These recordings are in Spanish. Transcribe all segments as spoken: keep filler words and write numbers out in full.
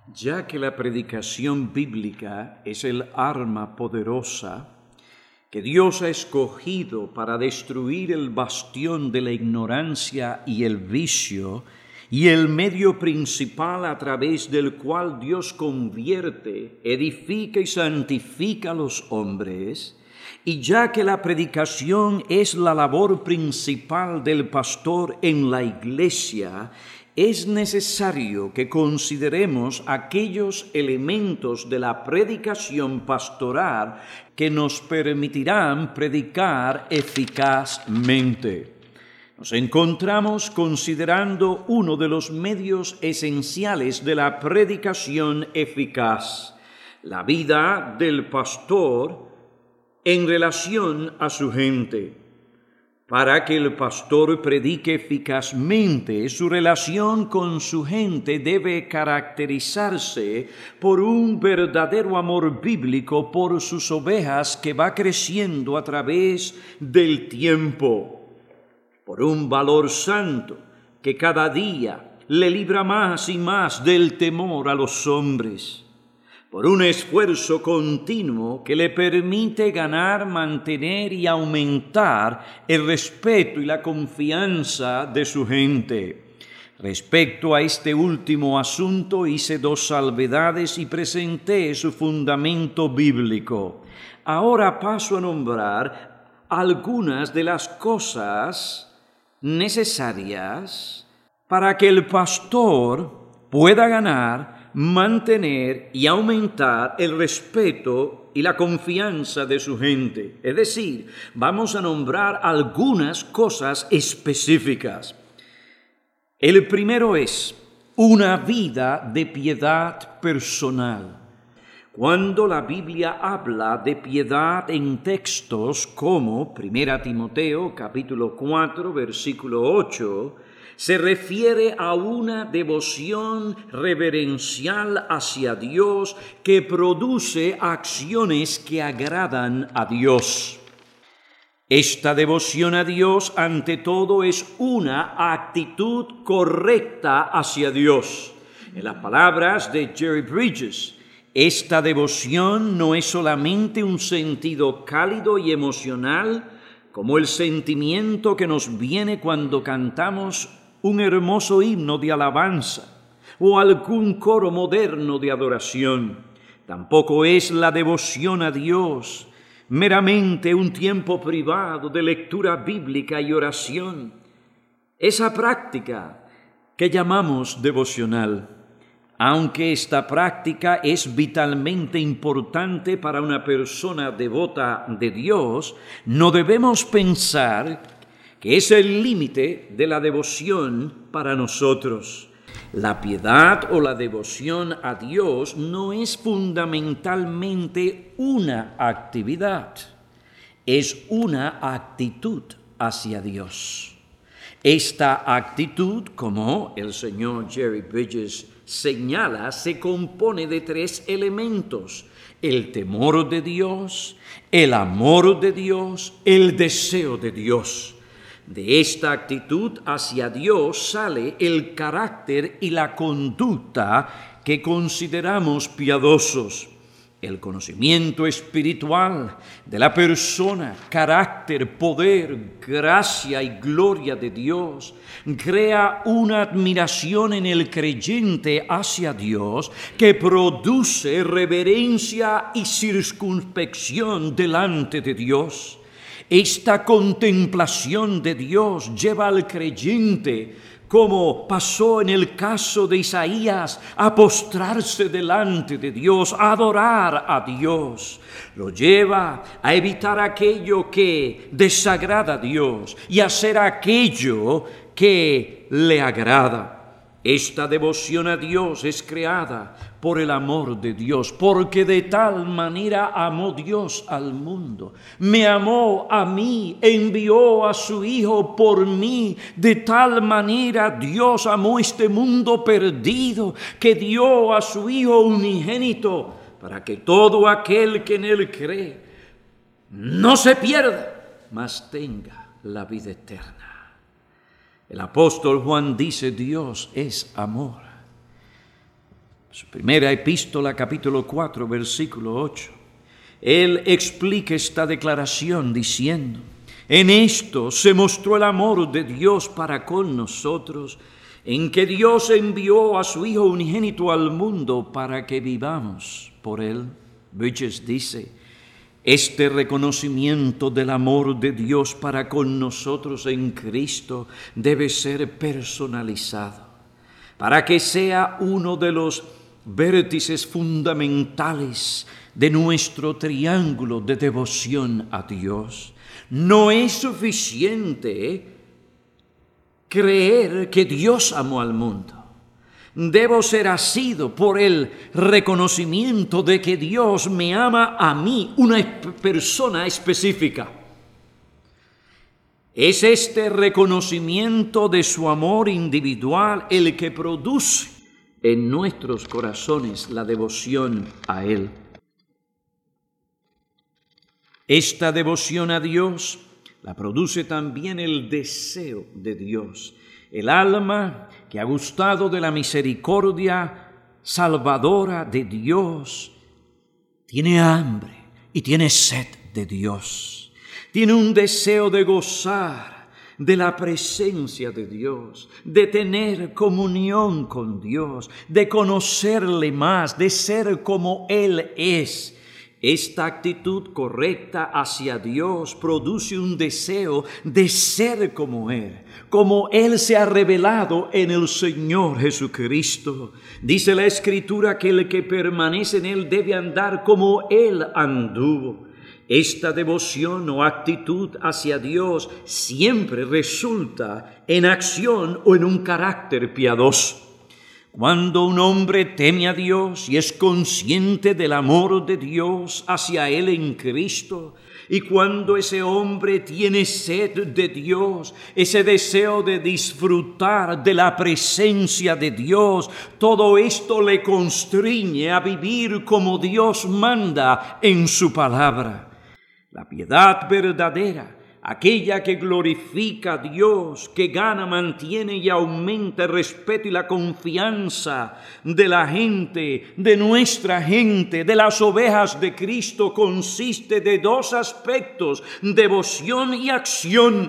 Ya que la predicación bíblica es el arma poderosa que Dios ha escogido para destruir el bastión de la ignorancia y el vicio, y el medio principal a través del cual Dios convierte, edifica y santifica a los hombres, y ya que la predicación es la labor principal del pastor en la iglesia, es necesario que consideremos aquellos elementos de la predicación pastoral que nos permitirán predicar eficazmente. Nos encontramos considerando uno de los medios esenciales de la predicación eficaz, la vida del pastor en relación a su gente. Para que el pastor predique eficazmente, su relación con su gente debe caracterizarse por un verdadero amor bíblico por sus ovejas que va creciendo a través del tiempo, por un valor santo que cada día le libra más y más del temor a los hombres, por un esfuerzo continuo que le permite ganar, mantener y aumentar el respeto y la confianza de su gente. Respecto a este último asunto hice dos salvedades y presenté su fundamento bíblico. Ahora paso a nombrar algunas de las cosas necesarias para que el pastor pueda ganar, mantener y aumentar el respeto y la confianza de su gente. Es decir, vamos a nombrar algunas cosas específicas. El primero es una vida de piedad personal. Cuando la Biblia habla de piedad en textos como Primera Timoteo capítulo cuatro versículo ocho, se refiere a una devoción reverencial hacia Dios que produce acciones que agradan a Dios. Esta devoción a Dios, ante todo, es una actitud correcta hacia Dios. En las palabras de Jerry Bridges, esta devoción no es solamente un sentido cálido y emocional, como el sentimiento que nos viene cuando cantamos un hermoso himno de alabanza o algún coro moderno de adoración. Tampoco es la devoción a Dios meramente un tiempo privado de lectura bíblica y oración. Esa práctica que llamamos devocional, aunque esta práctica es vitalmente importante para una persona devota de Dios, no debemos pensar que es el límite de la devoción para nosotros. La piedad o la devoción a Dios no es fundamentalmente una actividad, es una actitud hacia Dios. Esta actitud, como el señor Jerry Bridges señala, se compone de tres elementos: el temor de Dios, el amor de Dios, el deseo de Dios. De esta actitud hacia Dios sale el carácter y la conducta que consideramos piadosos. El conocimiento espiritual de la persona, carácter, poder, gracia y gloria de Dios crea una admiración en el creyente hacia Dios que produce reverencia y circunspección delante de Dios. Esta contemplación de Dios lleva al creyente, como pasó en el caso de Isaías, a postrarse delante de Dios, a adorar a Dios. Lo lleva a evitar aquello que desagrada a Dios y a hacer aquello que le agrada. Esta devoción a Dios es creada por el amor de Dios, porque de tal manera amó Dios al mundo. Me amó a mí, envió a su Hijo por mí. De tal manera Dios amó este mundo perdido, que dio a su Hijo unigénito, para que todo aquel que en Él cree no se pierda, mas tenga la vida eterna. El apóstol Juan dice: Dios es amor. Su primera epístola, capítulo cuatro, versículo ocho. Él explica esta declaración diciendo: en esto se mostró el amor de Dios para con nosotros, en que Dios envió a su Hijo unigénito al mundo para que vivamos por Él. Bridges dice: este reconocimiento del amor de Dios para con nosotros en Cristo debe ser personalizado, para que sea uno de los vértices fundamentales de nuestro triángulo de devoción a Dios. No es suficiente creer que Dios amó al mundo. Debo ser asido por el reconocimiento de que Dios me ama a mí, una persona específica. Es este reconocimiento de su amor individual el que produce en nuestros corazones la devoción a Él. Esta devoción a Dios la produce también el deseo de Dios. El alma que ha gustado de la misericordia salvadora de Dios tiene hambre y tiene sed de Dios. Tiene un deseo de gozar de la presencia de Dios, de tener comunión con Dios, de conocerle más, de ser como Él es. Esta actitud correcta hacia Dios produce un deseo de ser como Él, como Él se ha revelado en el Señor Jesucristo. Dice la Escritura que el que permanece en Él debe andar como Él anduvo. Esta devoción o actitud hacia Dios siempre resulta en acción o en un carácter piadoso. Cuando un hombre teme a Dios y es consciente del amor de Dios hacia él en Cristo, y cuando ese hombre tiene sed de Dios, ese deseo de disfrutar de la presencia de Dios, todo esto le constriñe a vivir como Dios manda en su palabra. La piedad verdadera, aquella que glorifica a Dios, que gana, mantiene y aumenta el respeto y la confianza de la gente, de nuestra gente, de las ovejas de Cristo, consiste de dos aspectos: devoción y acción.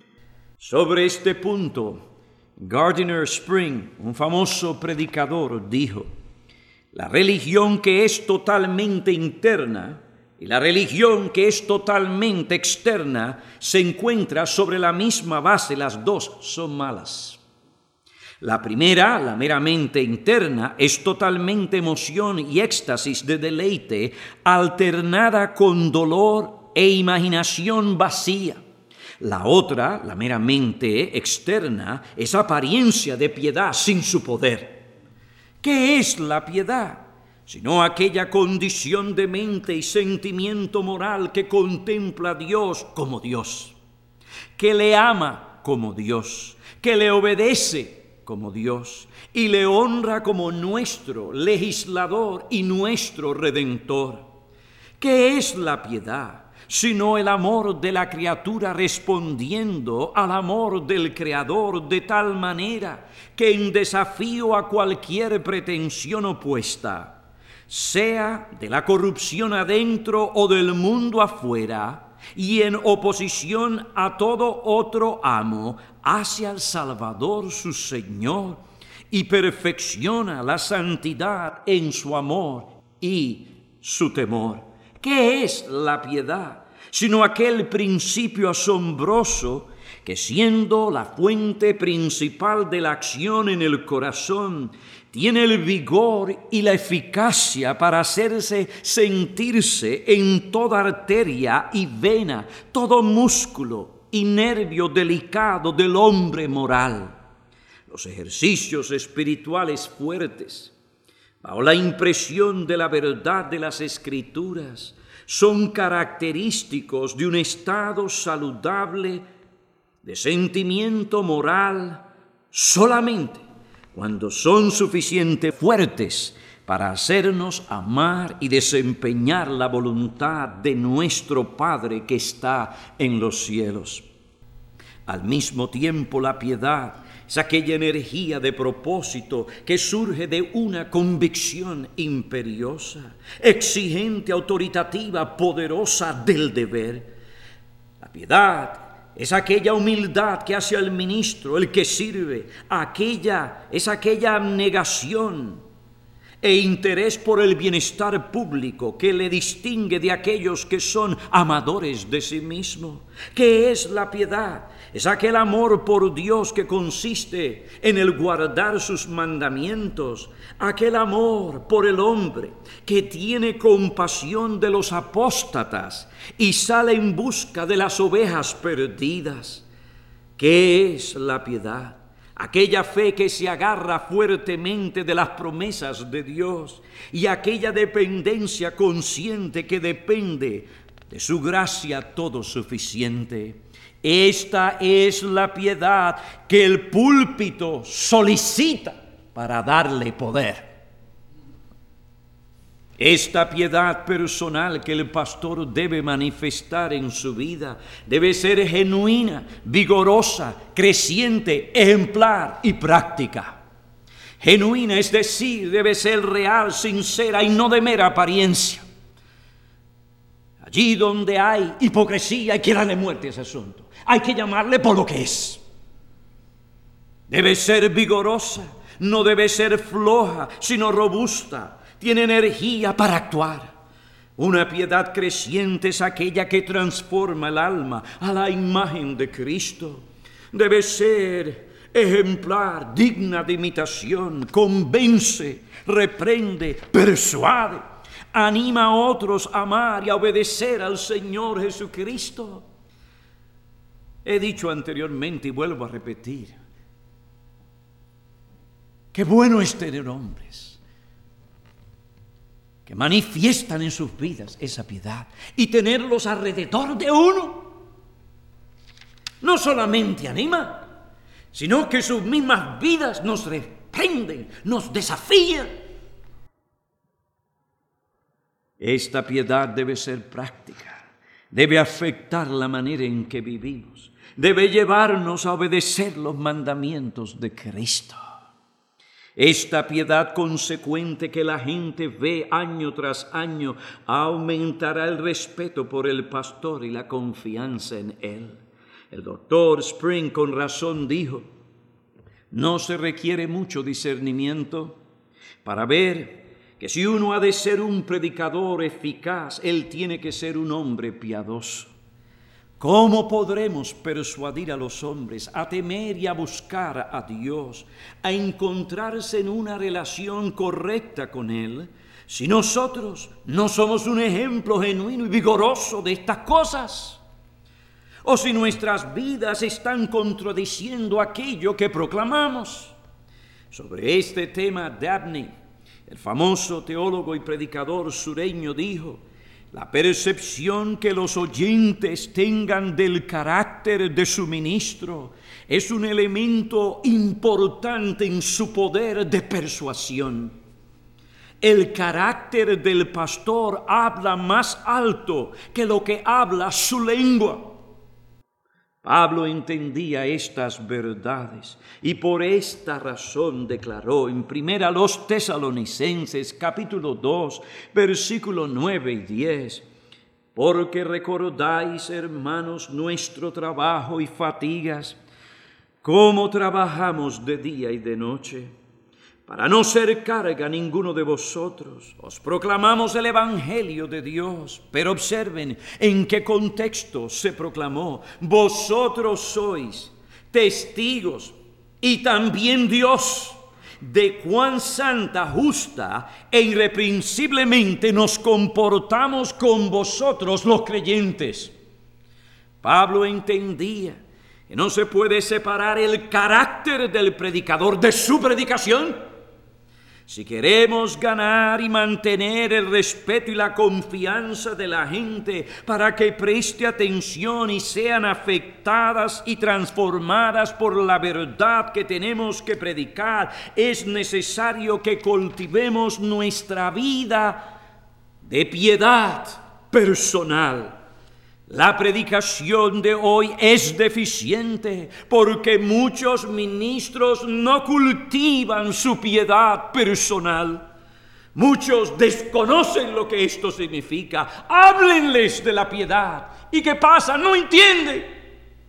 Sobre este punto, Gardiner Spring, un famoso predicador, dijo: la religión que es totalmente interna y la religión que es totalmente externa se encuentra sobre la misma base, las dos son malas. La primera, la meramente interna, es totalmente emoción y éxtasis de deleite, alternada con dolor e imaginación vacía. La otra, la meramente externa, es apariencia de piedad sin su poder. ¿Qué es la piedad? Sino aquella condición de mente y sentimiento moral que contempla a Dios como Dios, que le ama como Dios, que le obedece como Dios y le honra como nuestro legislador y nuestro redentor. ¿Qué es la piedad? Sino el amor de la criatura respondiendo al amor del Creador de tal manera que en desafío a cualquier pretensión opuesta, sea de la corrupción adentro o del mundo afuera, y en oposición a todo otro amo, hacia el Salvador su Señor, y perfecciona la santidad en su amor y su temor. ¿Qué es la piedad? Sino aquel principio asombroso que, siendo la fuente principal de la acción en el corazón, tiene el vigor y la eficacia para hacerse sentirse en toda arteria y vena, todo músculo y nervio delicado del hombre moral. Los ejercicios espirituales fuertes, bajo la impresión de la verdad de las Escrituras, son característicos de un estado saludable de sentimiento moral solamente cuando son suficientemente fuertes para hacernos amar y desempeñar la voluntad de nuestro Padre que está en los cielos. Al mismo tiempo, la piedad es aquella energía de propósito que surge de una convicción imperiosa, exigente, autoritativa, poderosa del deber. La piedad es aquella humildad que hace al ministro, el que sirve. Aquella es aquella abnegación e interés por el bienestar público que le distingue de aquellos que son amadores de sí mismo. ¿Qué es la piedad? Es aquel amor por Dios que consiste en el guardar sus mandamientos, aquel amor por el hombre que tiene compasión de los apóstatas y sale en busca de las ovejas perdidas. ¿Qué es la piedad? Aquella fe que se agarra fuertemente de las promesas de Dios y aquella dependencia consciente que depende de su gracia todo suficiente. Esta es la piedad que el púlpito solicita para darle poder. Esta piedad personal que el pastor debe manifestar en su vida debe ser genuina, vigorosa, creciente, ejemplar y práctica. Genuina, es decir, debe ser real, sincera y no de mera apariencia. Allí donde hay hipocresía hay que darle muerte a ese asunto. Hay que llamarle por lo que es. Debe ser vigorosa, no debe ser floja, sino robusta. Tiene energía para actuar. Una piedad creciente es aquella que transforma el alma a la imagen de Cristo. Debe ser ejemplar, digna de imitación, convence, reprende, persuade, anima a otros a amar y a obedecer al Señor Jesucristo. He dicho anteriormente y vuelvo a repetir, qué bueno es tener hombres que manifiestan en sus vidas esa piedad y tenerlos alrededor de uno. No solamente anima, sino que sus mismas vidas nos reprenden, nos desafían. Esta piedad debe ser práctica, debe afectar la manera en que vivimos, debe llevarnos a obedecer los mandamientos de Cristo. Esta piedad consecuente que la gente ve año tras año aumentará el respeto por el pastor y la confianza en él. El doctor Spring con razón dijo, no se requiere mucho discernimiento para ver que si uno ha de ser un predicador eficaz, él tiene que ser un hombre piadoso. ¿Cómo podremos persuadir a los hombres a temer y a buscar a Dios, a encontrarse en una relación correcta con Él, si nosotros no somos un ejemplo genuino y vigoroso de estas cosas? O si nuestras vidas están contradiciendo aquello que proclamamos. Sobre este tema, Dabney, el famoso teólogo y predicador sureño, dijo: la percepción que los oyentes tengan del carácter de su ministro es un elemento importante en su poder de persuasión. El carácter del pastor habla más alto que lo que habla su lengua. Pablo entendía estas verdades y por esta razón declaró en primera los Tesalonicenses capítulo dos, versículos nueve y diez, porque recordáis, hermanos, nuestro trabajo y fatigas, cómo trabajamos de día y de noche, para no ser carga a ninguno de vosotros. Os proclamamos el Evangelio de Dios, pero observen en qué contexto se proclamó. Vosotros sois testigos y también Dios de cuán santa, justa e irreprensiblemente nos comportamos con vosotros los creyentes. Pablo entendía que no se puede separar el carácter del predicador de su predicación. Si queremos ganar y mantener el respeto y la confianza de la gente para que preste atención y sean afectadas y transformadas por la verdad que tenemos que predicar, es necesario que cultivemos nuestra vida de piedad personal. La predicación de hoy es deficiente porque muchos ministros no cultivan su piedad personal. Muchos desconocen lo que esto significa. Háblenles de la piedad. ¿Y qué pasa? No entiende.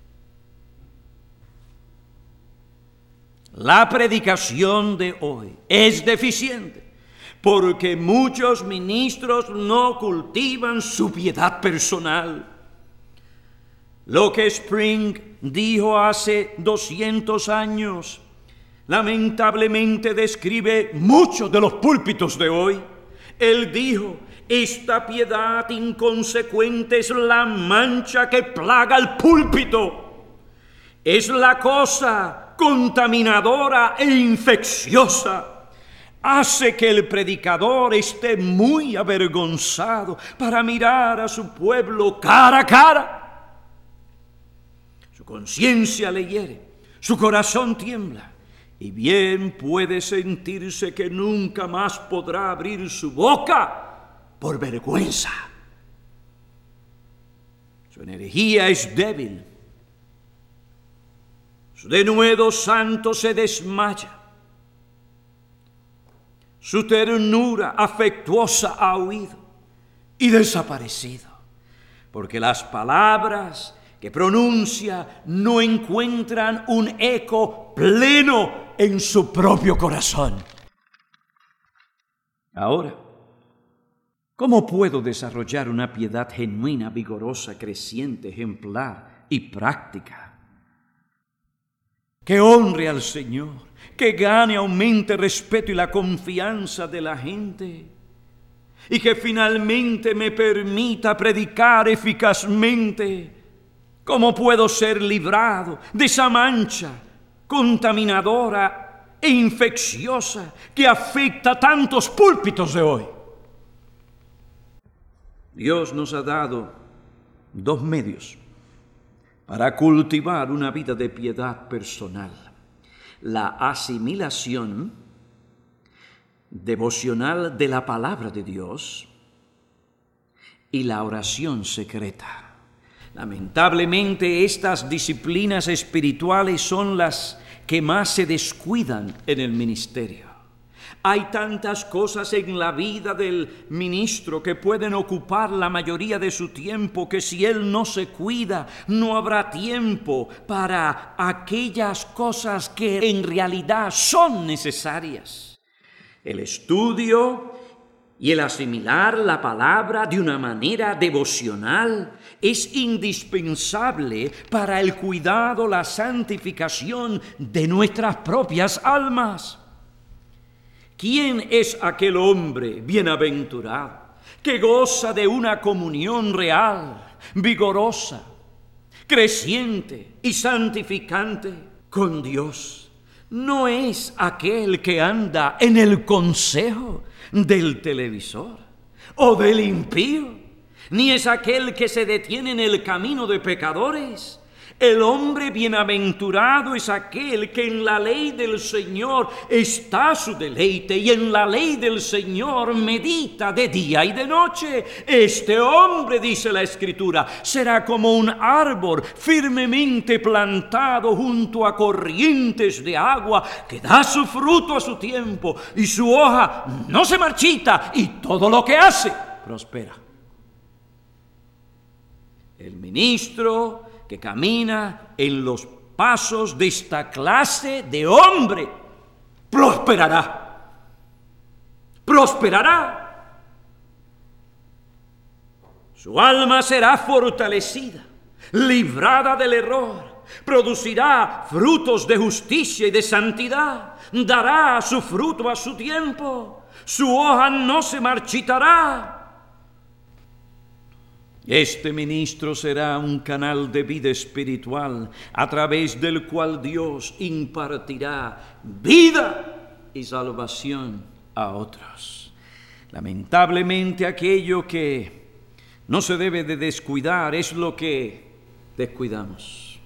La predicación de hoy es deficiente porque muchos ministros no cultivan su piedad personal. Lo que Spring dijo hace doscientos años, lamentablemente describe muchos de los púlpitos de hoy. Él dijo, esta piedad inconsecuente es la mancha que plaga el púlpito. Es la cosa contaminadora e infecciosa. Hace que el predicador esté muy avergonzado para mirar a su pueblo cara a cara. Su conciencia le hiere, su corazón tiembla, y bien puede sentirse que nunca más podrá abrir su boca por vergüenza. Su energía es débil, su denuedo santo se desmaya, su ternura afectuosa ha huido y desaparecido, porque las palabras que pronuncia no encuentran un eco pleno en su propio corazón. Ahora, ¿cómo puedo desarrollar una piedad genuina, vigorosa, creciente, ejemplar y práctica? Que honre al Señor, que gane, aumente el respeto y la confianza de la gente, y que finalmente me permita predicar eficazmente. ¿Cómo puedo ser librado de esa mancha contaminadora e infecciosa que afecta a tantos púlpitos de hoy? Dios nos ha dado dos medios para cultivar una vida de piedad personal: la asimilación devocional de la palabra de Dios y la oración secreta. Lamentablemente, estas disciplinas espirituales son las que más se descuidan en el ministerio. Hay tantas cosas en la vida del ministro que pueden ocupar la mayoría de su tiempo que si él no se cuida, no habrá tiempo para aquellas cosas que en realidad son necesarias. El estudio y el asimilar la palabra de una manera devocional es indispensable para el cuidado, la santificación de nuestras propias almas. ¿Quién es aquel hombre bienaventurado que goza de una comunión real, vigorosa, creciente y santificante con Dios? No es aquel que anda en el consejo del televisor o del impío, ni es aquel que se detiene en el camino de pecadores. El hombre bienaventurado es aquel que en la ley del Señor está su deleite y en la ley del Señor medita de día y de noche. Este hombre, dice la Escritura, será como un árbol firmemente plantado junto a corrientes de agua que da su fruto a su tiempo y su hoja no se marchita y todo lo que hace prospera. El ministro que camina en los pasos de esta clase de hombre prosperará. Prosperará. Su alma será fortalecida, librada del error, producirá frutos de justicia y de santidad, dará su fruto a su tiempo, su hoja no se marchitará. Este ministro será un canal de vida espiritual a través del cual Dios impartirá vida y salvación a otros. Lamentablemente, aquello que no se debe de descuidar es lo que descuidamos.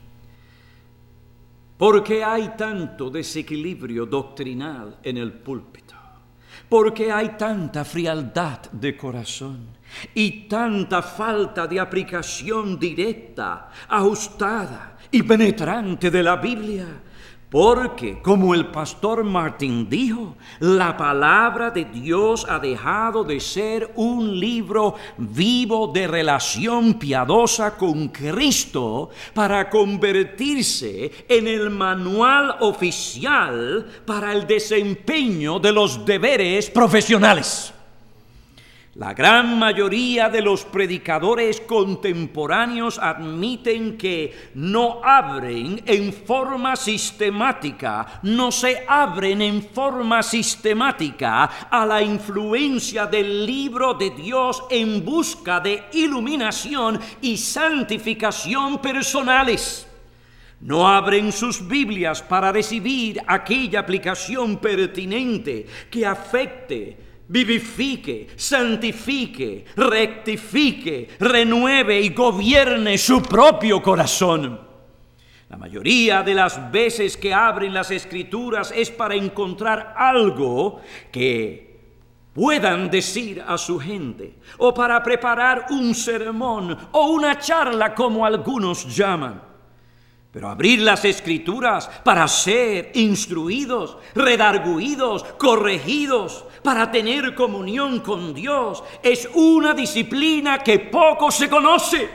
¿Por qué hay tanto desequilibrio doctrinal en el púlpito? porque hay tanta frialdad de corazón y tanta falta de aplicación directa, ajustada y penetrante de la Biblia. Porque, como el pastor Martin dijo, la palabra de Dios ha dejado de ser un libro vivo de relación piadosa con Cristo para convertirse en el manual oficial para el desempeño de los deberes profesionales. La gran mayoría de los predicadores contemporáneos admiten que no abren en forma sistemática, no se abren en forma sistemática a la influencia del libro de Dios en busca de iluminación y santificación personales. No abren sus Biblias para recibir aquella aplicación pertinente que afecte, vivifique, santifique, rectifique, renueve y gobierne su propio corazón. La mayoría de las veces que abren las Escrituras es para encontrar algo que puedan decir a su gente, o para preparar un sermón o una charla, como algunos llaman. Pero abrir las Escrituras para ser instruidos, redarguidos, corregidos, para tener comunión con Dios, es una disciplina que poco se conoce.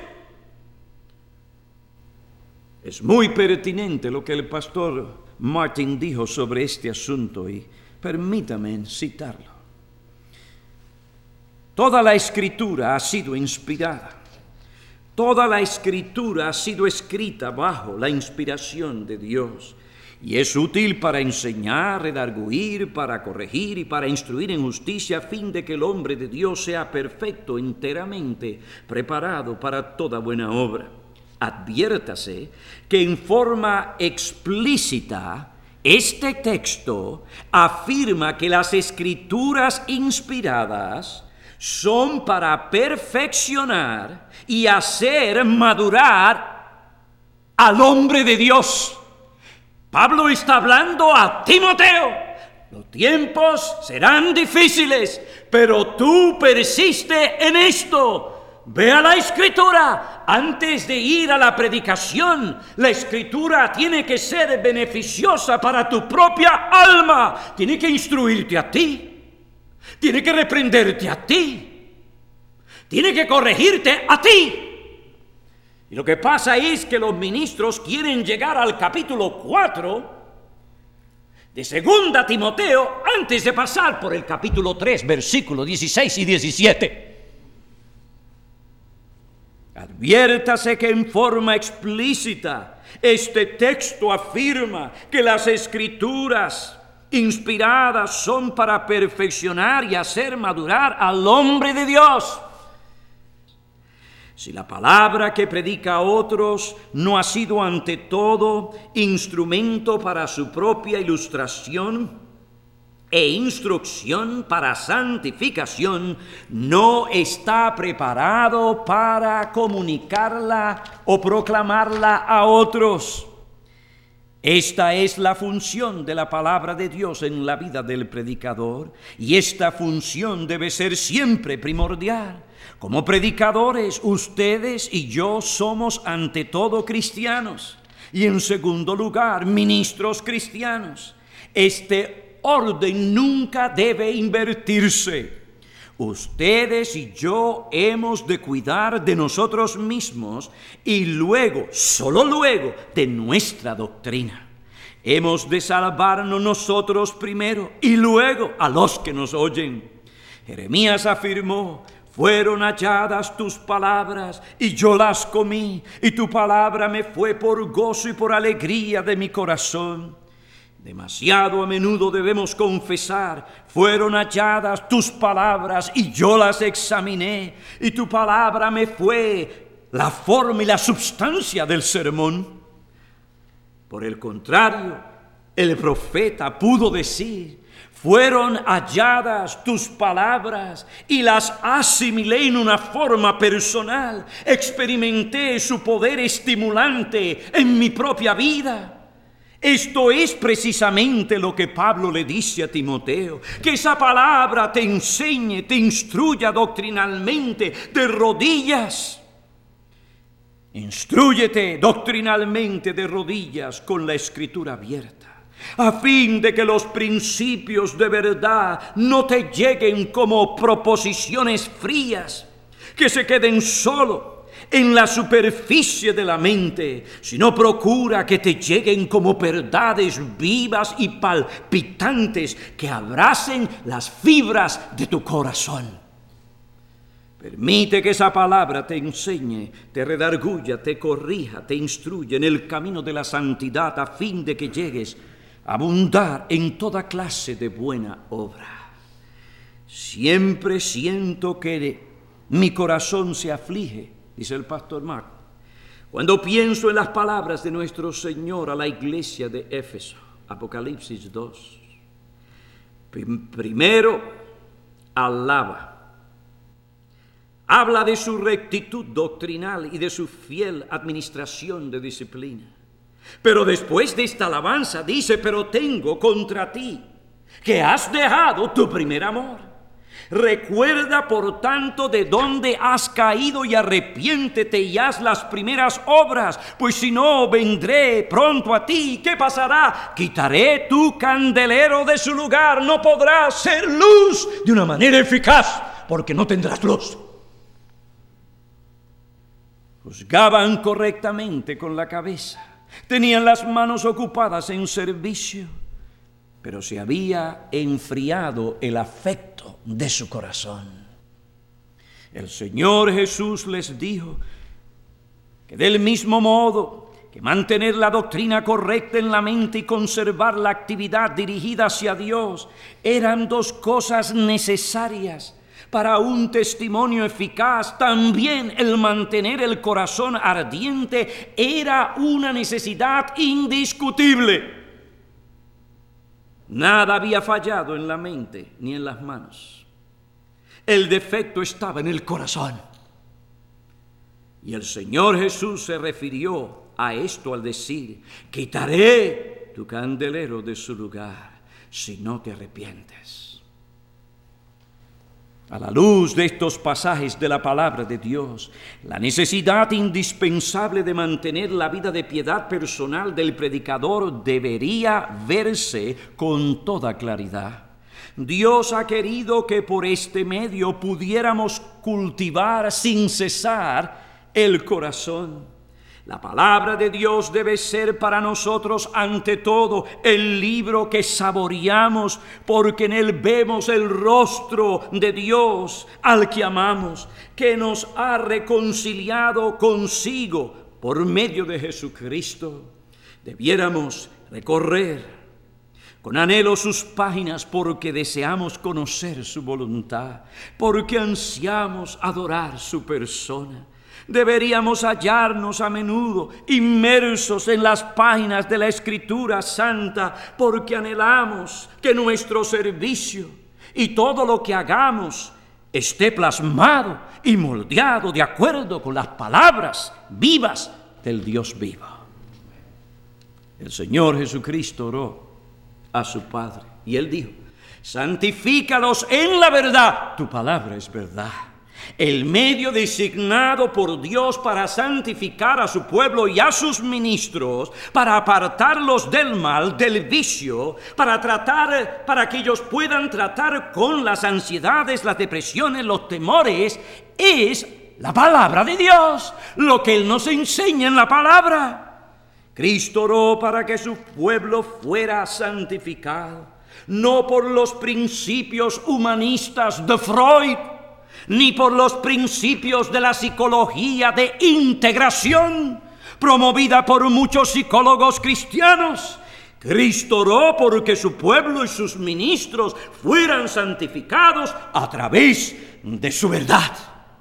Es muy pertinente lo que el pastor Martin dijo sobre este asunto y permítame citarlo. Toda la Escritura ha sido inspirada. Toda la Escritura ha sido escrita bajo la inspiración de Dios y es útil para enseñar, redarguir, para corregir y para instruir en justicia, a fin de que el hombre de Dios sea perfecto, enteramente preparado para toda buena obra. Adviértase que en forma explícita este texto afirma que las Escrituras inspiradas son para perfeccionar y hacer madurar al hombre de Dios. Pablo está hablando a Timoteo. Los tiempos serán difíciles, pero tú persiste en esto. Ve a la Escritura antes de ir a la predicación. La Escritura tiene que ser beneficiosa para tu propia alma. Tiene que instruirte a ti. Tiene que reprenderte a ti. Tiene que corregirte a ti. Y lo que pasa es que los ministros quieren llegar al capítulo cuatro de Segunda Timoteo antes de pasar por el capítulo tres, versículos dieciséis y diecisiete. Adviértase que en forma explícita este texto afirma que las Escrituras inspiradas son para perfeccionar y hacer madurar al hombre de Dios. Si la palabra que predica a otros no ha sido ante todo instrumento para su propia ilustración e instrucción para santificación, no está preparado para comunicarla o proclamarla a otros. Esta es la función de la palabra de Dios en la vida del predicador, y esta función debe ser siempre primordial. Como predicadores, ustedes y yo somos ante todo cristianos, y en segundo lugar, ministros cristianos. Este orden nunca debe invertirse. Ustedes y yo hemos de cuidar de nosotros mismos y luego, solo luego, de nuestra doctrina. Hemos de salvarnos nosotros primero y luego a los que nos oyen. Jeremías afirmó: fueron halladas tus palabras y yo las comí, y tu palabra me fue por gozo y por alegría de mi corazón. Demasiado a menudo debemos confesar: fueron halladas tus palabras y yo las examiné, y tu palabra me fue la forma y la substancia del sermón. Por el contrario, el profeta pudo decir: fueron halladas tus palabras y las asimilé en una forma personal. Experimenté su poder estimulante en mi propia vida. Esto es precisamente lo que Pablo le dice a Timoteo, que esa palabra te enseñe, te instruya doctrinalmente de rodillas. Instrúyete doctrinalmente de rodillas con la Escritura abierta, a fin de que los principios de verdad no te lleguen como proposiciones frías, que se queden solo en la superficie de la mente, sino procura que te lleguen como verdades vivas y palpitantes que abracen las fibras de tu corazón. Permite que esa palabra te enseñe, te redarguya, te corrija, te instruya en el camino de la santidad, a fin de que llegues a abundar en toda clase de buena obra. Siempre siento que mi corazón se aflige, dice el pastor Mark, cuando pienso en las palabras de nuestro Señor a la iglesia de Éfeso, Apocalipsis dos. Primero, alaba. Habla de su rectitud doctrinal y de su fiel administración de disciplina. Pero después de esta alabanza dice, pero tengo contra ti que has dejado tu primer amor. Recuerda, por tanto, de dónde has caído y arrepiéntete y haz las primeras obras, pues si no, vendré pronto a ti. ¿Qué pasará? Quitaré tu candelero de su lugar. No podrás ser luz de una manera eficaz, porque no tendrás luz. Juzgaban correctamente con la cabeza, tenían las manos ocupadas en servicio, pero se había enfriado el afecto de su corazón. El Señor Jesús les dijo que del mismo modo que mantener la doctrina correcta en la mente y conservar la actividad dirigida hacia Dios eran dos cosas necesarias para un testimonio eficaz, también el mantener el corazón ardiente era una necesidad indiscutible. Nada había fallado en la mente ni en las manos. El defecto estaba en el corazón. Y el Señor Jesús se refirió a esto al decir, quitaré tu candelero de su lugar si no te arrepientes. A la luz de estos pasajes de la palabra de Dios, la necesidad indispensable de mantener la vida de piedad personal del predicador debería verse con toda claridad. Dios ha querido que por este medio pudiéramos cultivar sin cesar el corazón. La palabra de Dios debe ser para nosotros ante todo el libro que saboreamos, porque en él vemos el rostro de Dios al que amamos, que nos ha reconciliado consigo por medio de Jesucristo. Debiéramos recorrer con anhelo sus páginas porque deseamos conocer su voluntad, porque ansiamos adorar su persona. Deberíamos hallarnos a menudo inmersos en las páginas de la Escritura Santa, porque anhelamos que nuestro servicio y todo lo que hagamos esté plasmado y moldeado de acuerdo con las palabras vivas del Dios vivo. El Señor Jesucristo oró a su Padre y Él dijo, santifícalos en la verdad, tu palabra es verdad. El medio designado por Dios para santificar a su pueblo y a sus ministros, para apartarlos del mal, del vicio, para tratar, para que ellos puedan tratar con las ansiedades, las depresiones, los temores, es la palabra de Dios, lo que Él nos enseña en la palabra. Cristo oró para que su pueblo fuera santificado, no por los principios humanistas de Freud, ni por los principios de la psicología de integración promovida por muchos psicólogos cristianos. Cristo oró porque su pueblo y sus ministros fueran santificados a través de su verdad.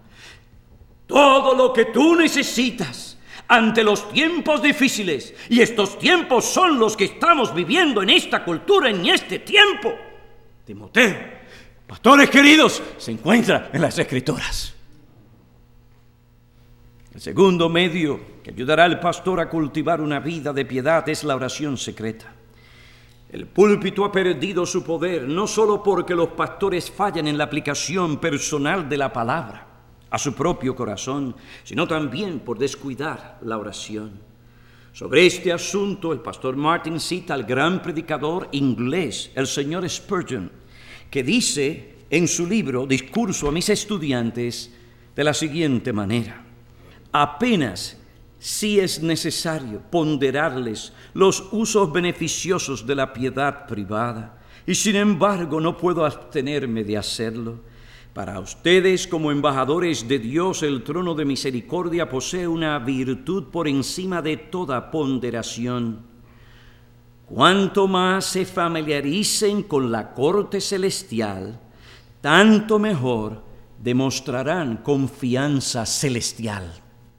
Todo lo que tú necesitas ante los tiempos difíciles, y estos tiempos son los que estamos viviendo en esta cultura, en este tiempo, Timoteo, pastores queridos, se encuentra en las Escrituras. El segundo medio que ayudará al pastor a cultivar una vida de piedad es la oración secreta. El púlpito ha perdido su poder no solo porque los pastores fallan en la aplicación personal de la palabra a su propio corazón, sino también por descuidar la oración. Sobre este asunto, el pastor Martin cita al gran predicador inglés, el señor Spurgeon, que dice en su libro Discurso a mis estudiantes de la siguiente manera: apenas si es necesario ponderarles los usos beneficiosos de la piedad privada, y sin embargo no puedo abstenerme de hacerlo. Para ustedes, como embajadores de Dios, el trono de misericordia posee una virtud por encima de toda ponderación. Cuanto más se familiaricen con la corte celestial, tanto mejor demostrarán confianza celestial.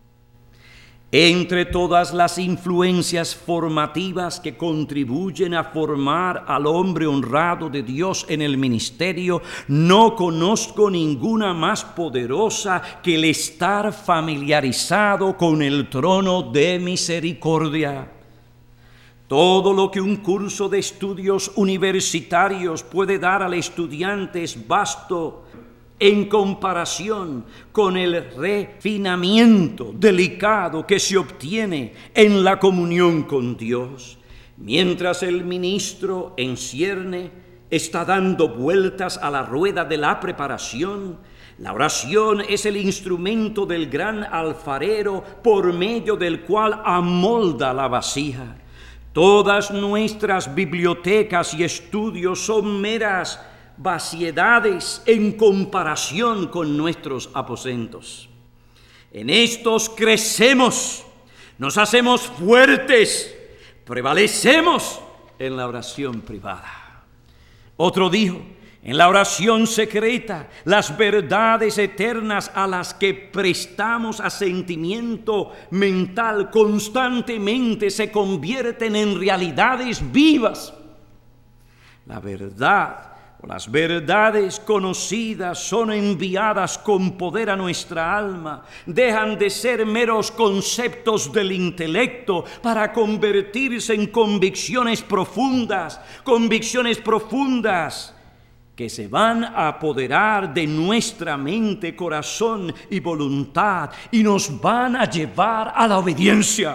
Entre todas las influencias formativas que contribuyen a formar al hombre honrado de Dios en el ministerio, no conozco ninguna más poderosa que el estar familiarizado con el trono de misericordia. Todo lo que un curso de estudios universitarios puede dar al estudiante es vasto en comparación con el refinamiento delicado que se obtiene en la comunión con Dios. Mientras el ministro en cierne está dando vueltas a la rueda de la preparación, la oración es el instrumento del gran alfarero por medio del cual amolda la vasija. Todas nuestras bibliotecas y estudios son meras vaciedades en comparación con nuestros aposentos. En estos crecemos, nos hacemos fuertes, prevalecemos en la oración privada. Otro dijo: en la oración secreta, las verdades eternas a las que prestamos asentimiento mental constantemente se convierten en realidades vivas. La verdad o las verdades conocidas son enviadas con poder a nuestra alma, dejan de ser meros conceptos del intelecto para convertirse en convicciones profundas, convicciones profundas que se van a apoderar de nuestra mente, corazón y voluntad y nos van a llevar a la obediencia.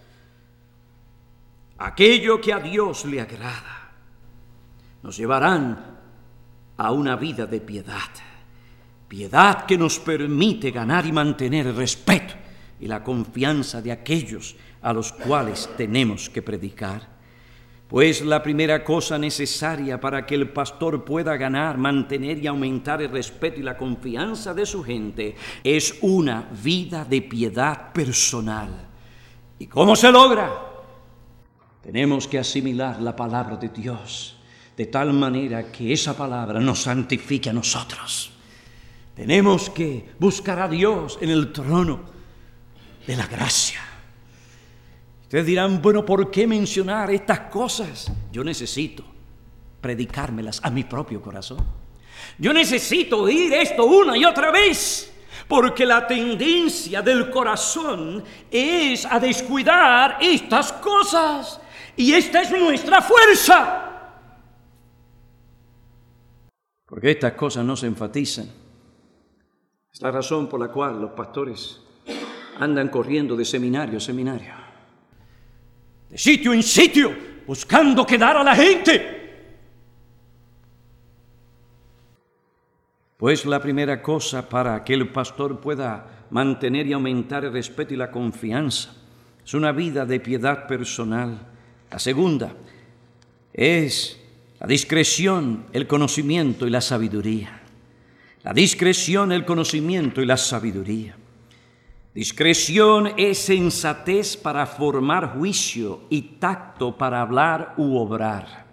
Aquello que a Dios le agrada nos llevarán a una vida de piedad, piedad que nos permite ganar y mantener el respeto y la confianza de aquellos a los cuales tenemos que predicar. Pues la primera cosa necesaria para que el pastor pueda ganar, mantener y aumentar el respeto y la confianza de su gente es una vida de piedad personal. ¿Y cómo se logra? Tenemos que asimilar la palabra de Dios de tal manera que esa palabra nos santifique a nosotros. Tenemos que buscar a Dios en el trono de la gracia. Ustedes dirán, bueno, ¿por qué mencionar estas cosas? Yo necesito predicármelas a mi propio corazón. Yo necesito oír esto una y otra vez, porque la tendencia del corazón es a descuidar estas cosas, y esta es nuestra fuerza. Porque estas cosas no se enfatizan. Es la razón por la cual los pastores andan corriendo de seminario a seminario, de sitio en sitio, buscando quedar a la gente. Pues la primera cosa para que el pastor pueda mantener y aumentar el respeto y la confianza es una vida de piedad personal. La segunda es la discreción, el conocimiento y la sabiduría. La discreción, el conocimiento y la sabiduría. Discreción es sensatez para formar juicio y tacto para hablar u obrar.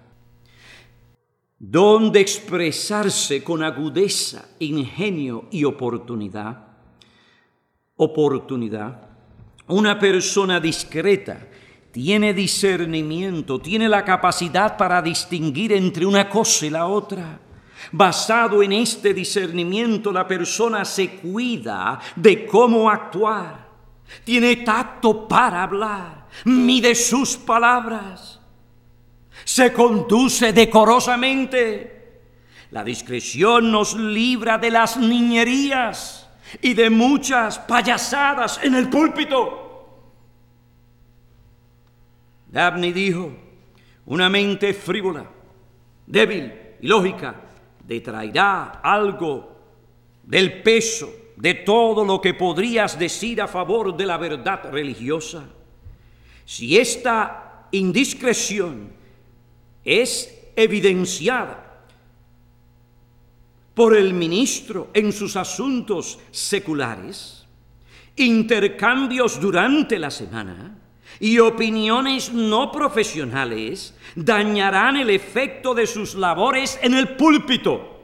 Don de expresarse con agudeza, ingenio y oportunidad. Oportunidad. Una persona discreta tiene discernimiento, tiene la capacidad para distinguir entre una cosa y la otra. Basado en este discernimiento, la persona se cuida de cómo actuar. tiene tacto para hablar, mide sus palabras, se conduce decorosamente. La discreción nos libra de las niñerías y de muchas payasadas en el púlpito. Dabney dijo, una mente frívola, débil y lógica detraerá algo del peso de todo lo que podrías decir a favor de la verdad religiosa. Si esta indiscreción es evidenciada por el ministro en sus asuntos seculares, intercambios durante la semana y opiniones no profesionales dañarán el efecto de sus labores en el púlpito.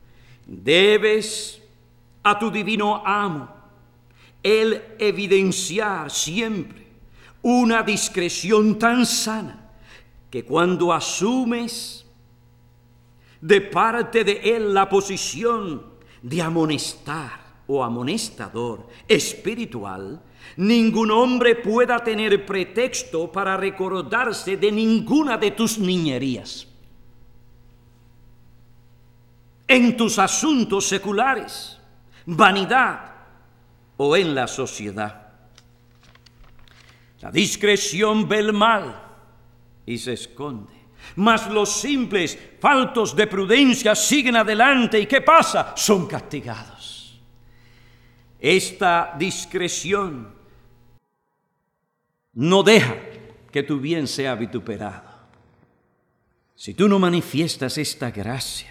Debes a tu divino amo el evidenciar siempre una discreción tan sana que cuando asumes de parte de él la posición de amonestar o amonestador espiritual, ningún hombre pueda tener pretexto para recordarse de ninguna de tus niñerías. En tus asuntos seculares, vanidad o en la sociedad. La discreción ve el mal y se esconde, mas los simples, faltos de prudencia, siguen adelante y ¿qué pasa? Son castigados. Esta discreción no deja que tu bien sea vituperado. Si tú no manifiestas esta gracia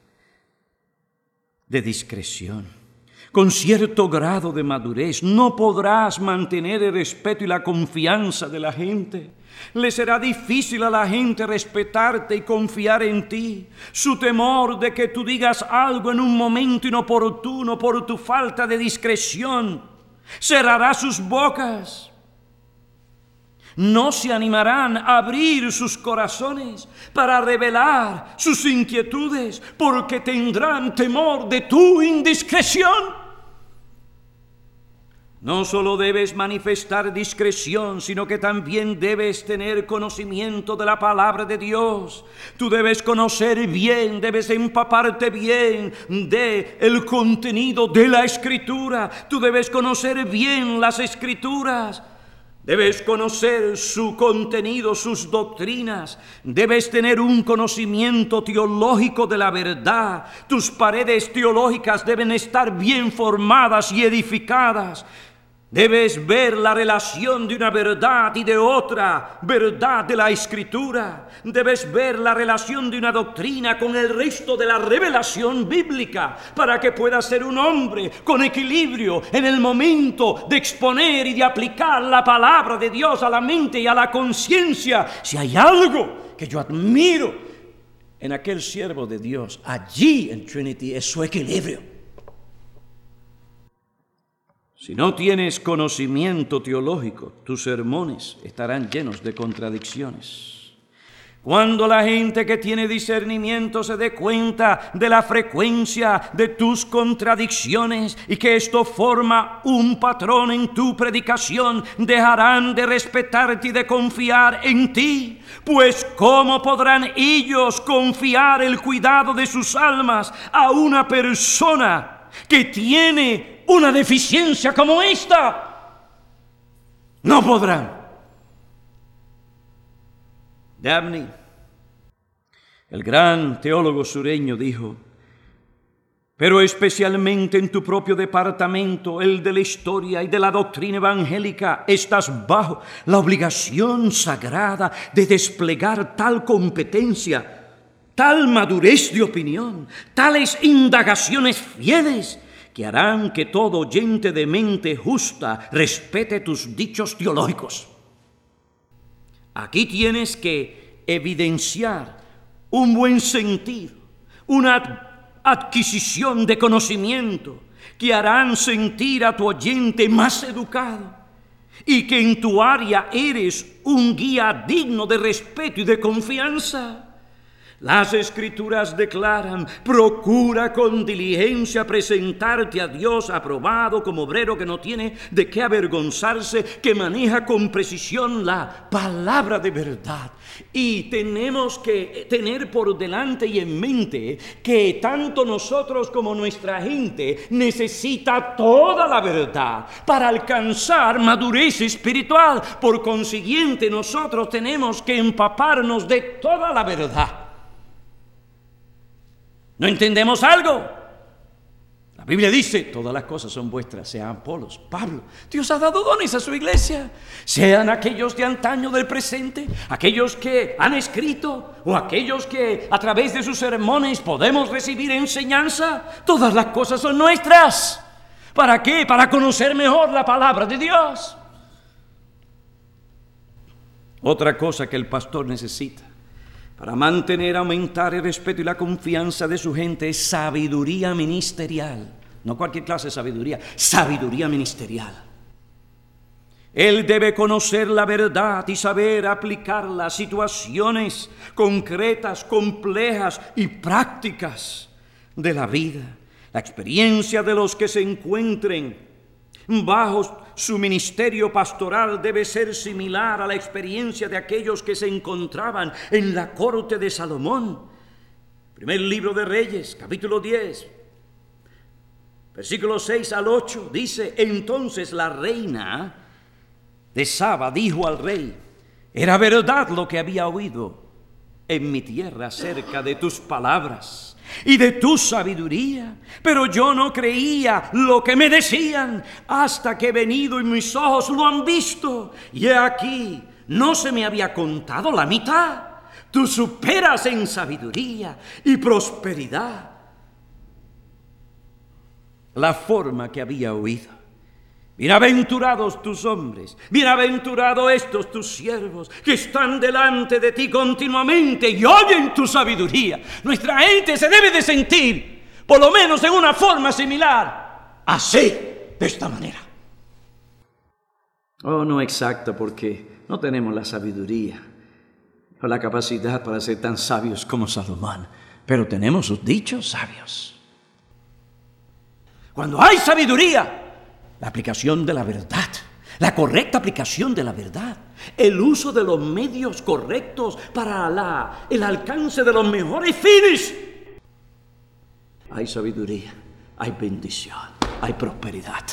de discreción, con cierto grado de madurez, no podrás mantener el respeto y la confianza de la gente. Le será difícil a la gente respetarte y confiar en ti. Su temor de que tú digas algo en un momento inoportuno por tu falta de discreción cerrará sus bocas. No se animarán a abrir sus corazones para revelar sus inquietudes porque tendrán temor de tu indiscreción. No solo debes manifestar discreción, sino que también debes tener conocimiento de la palabra de Dios. Tú debes conocer bien, debes empaparte bien de el contenido de la Escritura. Tú debes conocer bien las Escrituras. Debes conocer su contenido, sus doctrinas. Debes tener un conocimiento teológico de la verdad. Tus paredes teológicas deben estar bien formadas y edificadas. Debes ver la relación de una verdad y de otra verdad de la Escritura. Debes ver la relación de una doctrina con el resto de la revelación bíblica para que puedas ser un hombre con equilibrio en el momento de exponer y de aplicar la palabra de Dios a la mente y a la conciencia. Si hay algo que yo admiro en aquel siervo de Dios, allí en Trinity, es su equilibrio. Si no tienes conocimiento teológico, tus sermones estarán llenos de contradicciones. Cuando la gente que tiene discernimiento se dé cuenta de la frecuencia de tus contradicciones y que esto forma un patrón en tu predicación, dejarán de respetarte y de confiar en ti. Pues ¿cómo podrán ellos confiar el cuidado de sus almas a una persona que tiene una deficiencia como esta? No podrán. Dabney, el gran teólogo sureño, dijo: pero especialmente en tu propio departamento, el de la historia y de la doctrina evangélica, estás bajo la obligación sagrada de desplegar tal competencia, tal madurez de opinión, tales indagaciones fieles, que harán que todo oyente de mente justa respete tus dichos teológicos. Aquí tienes que evidenciar un buen sentido, una adquisición de conocimiento que harán sentir a tu oyente más educado y que en tu área eres un guía digno de respeto y de confianza. Las Escrituras declaran: procura con diligencia presentarte a Dios aprobado como obrero que no tiene de qué avergonzarse, que maneja con precisión la palabra de verdad. Y tenemos que tener por delante y en mente que tanto nosotros como nuestra gente necesita toda la verdad para alcanzar madurez espiritual. Por consiguiente, nosotros tenemos que empaparnos de toda la verdad. ¿No entendemos algo? La Biblia dice: todas las cosas son vuestras, sean Apolos, Pablo. Dios ha dado dones a su iglesia, sean aquellos de antaño, del presente, aquellos que han escrito o aquellos que a través de sus sermones podemos recibir enseñanza. Todas las cosas son nuestras. ¿Para qué? Para conocer mejor la palabra de Dios. Otra cosa que el pastor necesita para mantener, aumentar el respeto y la confianza de su gente es sabiduría ministerial. No cualquier clase de sabiduría, sabiduría ministerial. Él debe conocer la verdad y saber aplicarla a situaciones concretas, complejas y prácticas de la vida. La experiencia de los que se encuentren bajo su ministerio pastoral debe ser similar a la experiencia de aquellos que se encontraban en la corte de Salomón. Primer libro de Reyes, capítulo diez, versículos seis al ocho, dice: entonces la reina de Saba dijo al rey: era verdad lo que había oído en mi tierra acerca de tus palabras y de tu sabiduría, pero yo no creía lo que me decían hasta que he venido y mis ojos lo han visto. Y he aquí, no se me había contado la mitad. Tú superas en sabiduría y prosperidad la forma que había oído. Bienaventurados tus hombres, bienaventurados estos tus siervos que están delante de ti continuamente y oyen tu sabiduría. Nuestra gente se debe de sentir, por lo menos en una forma similar, así, de esta manera. Oh, no exacto, porque no tenemos la sabiduría o la capacidad para ser tan sabios como Salomón, pero tenemos sus dichos sabios. Cuando hay sabiduría, la aplicación de la verdad, la correcta aplicación de la verdad, el uso de los medios correctos para la, el alcance de los mejores fines. Hay sabiduría, hay bendición, hay prosperidad.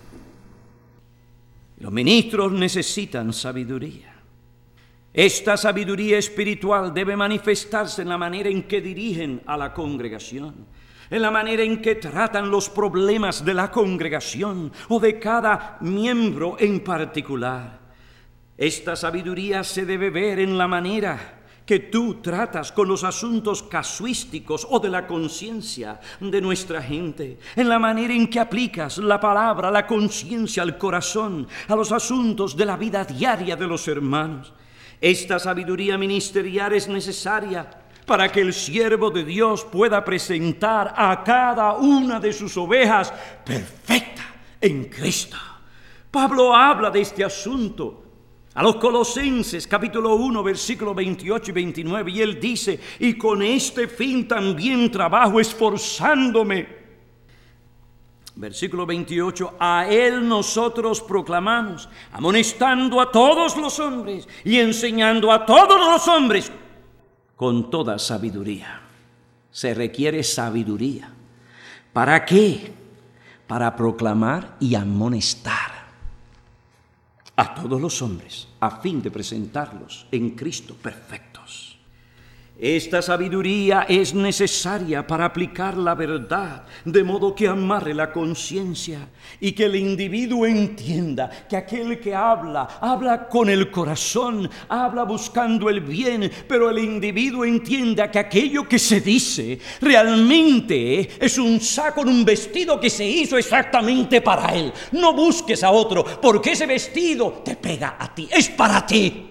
Los ministros necesitan sabiduría. Esta sabiduría espiritual debe manifestarse en la manera en que dirigen a la congregación, en la manera en que tratan los problemas de la congregación o de cada miembro en particular. Esta sabiduría se debe ver en la manera que tú tratas con los asuntos casuísticos o de la conciencia de nuestra gente, en la manera en que aplicas la palabra, la conciencia, al corazón, a los asuntos de la vida diaria de los hermanos. Esta sabiduría ministerial es necesaria para que el siervo de Dios pueda presentar a cada una de sus ovejas perfecta en Cristo. Pablo habla de este asunto a los Colosenses, capítulo uno, versículos veintiocho y veintinueve, y él dice: y con este fin también trabajo, esforzándome. Versículo veintiocho, a él nosotros proclamamos, amonestando a todos los hombres y enseñando a todos los hombres con toda sabiduría. Se requiere sabiduría. ¿Para qué? Para proclamar y amonestar a todos los hombres, a fin de presentarlos en Cristo perfectos. Esta sabiduría es necesaria para aplicar la verdad, de modo que amarre la conciencia y que el individuo entienda que aquel que habla, habla con el corazón, habla buscando el bien, pero el individuo entienda que aquello que se dice realmente es un saco, un vestido que se hizo exactamente para él. No busques a otro, porque ese vestido te pega a ti, es para ti.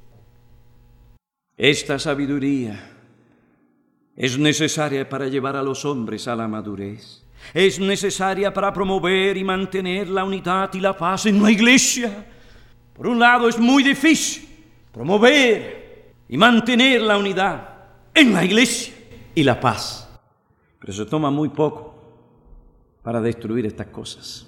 Esta sabiduría es necesaria para llevar a los hombres a la madurez. Es necesaria para promover y mantener la unidad y la paz en la iglesia. Por un lado, es muy difícil promover y mantener la unidad en la iglesia y la paz. Pero se toma muy poco para destruir estas cosas.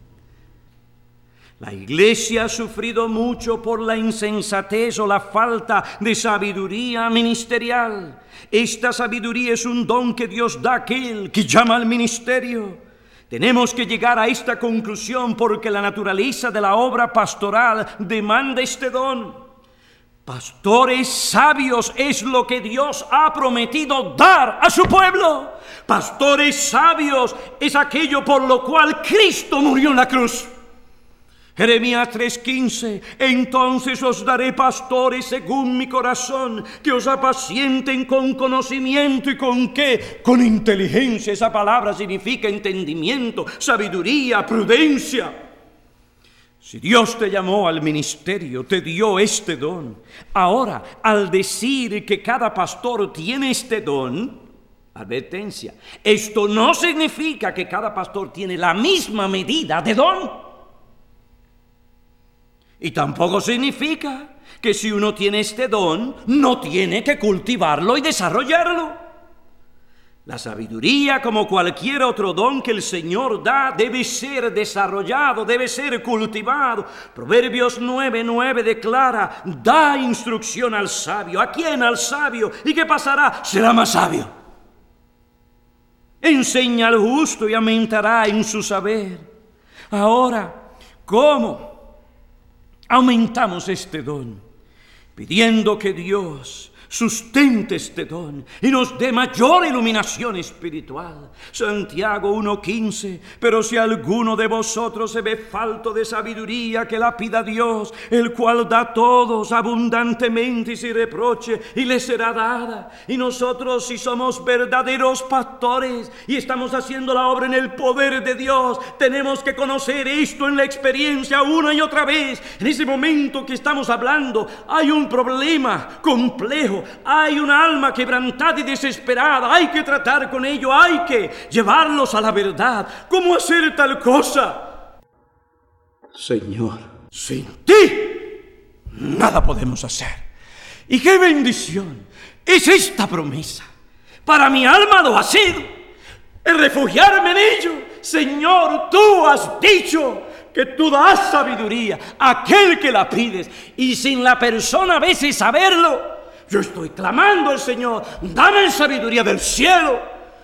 La iglesia ha sufrido mucho por la insensatez o la falta de sabiduría ministerial. Esta sabiduría es un don que Dios da a aquel que llama al ministerio. Tenemos que llegar a esta conclusión porque la naturaleza de la obra pastoral demanda este don. Pastores sabios es lo que Dios ha prometido dar a su pueblo. Pastores sabios es aquello por lo cual Cristo murió en la cruz. Jeremías tres quince, entonces os daré pastores según mi corazón, que os apacienten con conocimiento. ¿Y con qué? Con inteligencia. Esa palabra significa entendimiento, sabiduría, prudencia. Si Dios te llamó al ministerio, te dio este don. Ahora, al decir que cada pastor tiene este don, advertencia, esto no significa que cada pastor tiene la misma medida de don. Y tampoco significa que si uno tiene este don, no tiene que cultivarlo y desarrollarlo. La sabiduría, como cualquier otro don que el Señor da, debe ser desarrollado, debe ser cultivado. Proverbios nueve nueve declara, da instrucción al sabio. ¿A quién? Al sabio. ¿Y qué pasará? Será más sabio. Enseña al justo y aumentará en su saber. Ahora, ¿cómo aumentamos este don? Pidiendo que Dios sustente este don y nos dé mayor iluminación espiritual. Santiago uno quince, pero si alguno de vosotros se ve falto de sabiduría, que la pida Dios, el cual da a todos abundantemente y sin reproche, y le será dada. Y nosotros, si somos verdaderos pastores y estamos haciendo la obra en el poder de Dios, tenemos que conocer esto en la experiencia una y otra vez. En ese momento que estamos hablando, hay un problema complejo. Hay una alma quebrantada y desesperada. Hay que tratar con ello. Hay que llevarlos a la verdad. ¿Cómo hacer tal cosa? Señor, sin ti nada podemos hacer. Y qué bendición es esta promesa. Para mi alma lo ha sido. El refugiarme en ello. Señor, tú has dicho que tú das sabiduría a aquel que la pides. Y sin la persona a veces saberlo, yo estoy clamando al Señor, dame sabiduría del cielo.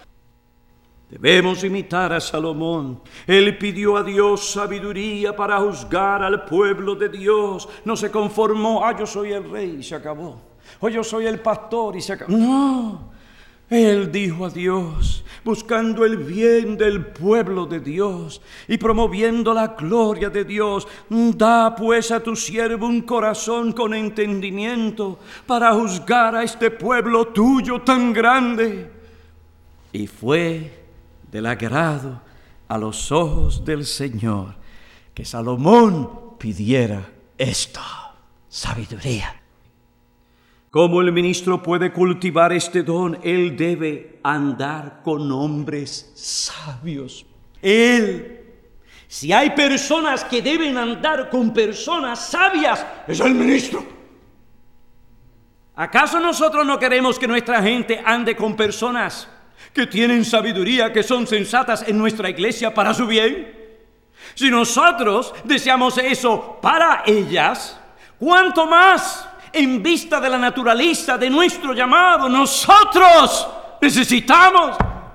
Debemos imitar a Salomón. Él pidió a Dios sabiduría para juzgar al pueblo de Dios. No se conformó, ah, yo soy el rey y se acabó. O yo soy el pastor y se acabó. No, él dijo a Dios, buscando el bien del pueblo de Dios y promoviendo la gloria de Dios. Da pues a tu siervo un corazón con entendimiento para juzgar a este pueblo tuyo tan grande. Y fue del agrado a los ojos del Señor que Salomón pidiera esta sabiduría. ¿Cómo el ministro puede cultivar este don? Él debe andar con hombres sabios. Él, si hay personas que deben andar con personas sabias, es el ministro. ¿Acaso nosotros no queremos que nuestra gente ande con personas que tienen sabiduría, que son sensatas en nuestra iglesia para su bien? Si nosotros deseamos eso para ellas, ¿cuánto más en vista de la naturaleza de nuestro llamado? Nosotros necesitamos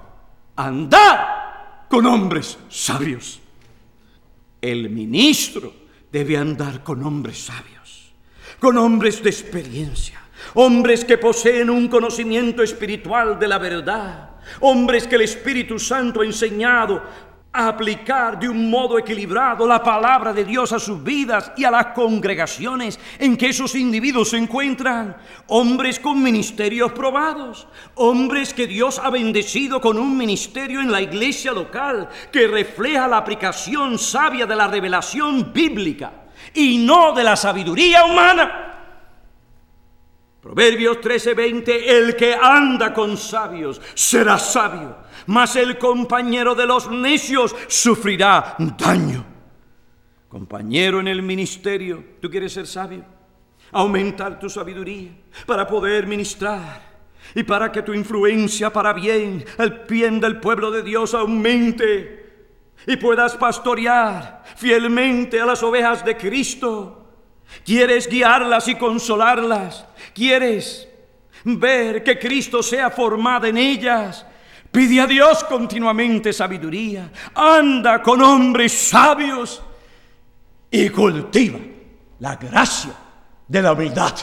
andar con hombres sabios. El ministro debe andar con hombres sabios, con hombres de experiencia, hombres que poseen un conocimiento espiritual de la verdad, hombres que el Espíritu Santo ha enseñado a aplicar de un modo equilibrado la palabra de Dios a sus vidas y a las congregaciones en que esos individuos se encuentran. Hombres con ministerios probados, hombres que Dios ha bendecido con un ministerio en la iglesia local que refleja la aplicación sabia de la revelación bíblica y no de la sabiduría humana. Proverbios trece veinte, el que anda con sabios será sabio, mas el compañero de los necios sufrirá daño. Compañero en el ministerio, ¿tú quieres ser sabio? Aumentar tu sabiduría para poder ministrar. y para que tu influencia para bien, el bien del pueblo de Dios aumente y puedas pastorear fielmente a las ovejas de Cristo. ¿Quieres guiarlas y consolarlas? ¿Quieres ver que Cristo sea formado en ellas? Pide a Dios continuamente sabiduría. Anda con hombres sabios y cultiva la gracia de la humildad.